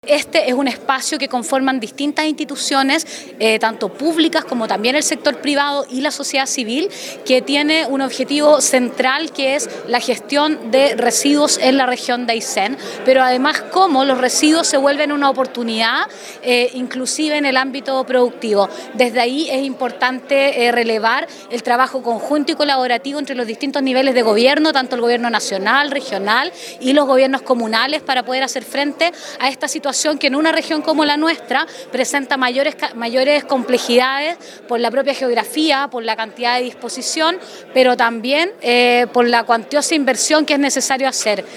Este es un espacio que conforman distintas instituciones, tanto públicas como también el sector privado y la sociedad civil, que tiene un objetivo central que es la gestión de residuos en la región de Aysén, pero además cómo los residuos se vuelven una oportunidad, inclusive en el ámbito productivo. Desde ahí es importante relevar el trabajo conjunto y colaborativo entre los distintos niveles de gobierno, tanto el gobierno nacional, regional y los gobiernos comunales, para poder hacer frente a esta situación que en una región como la nuestra presenta mayores complejidades por la propia geografía, por la cantidad de disposición, pero también por la cuantiosa inversión que es necesario hacer.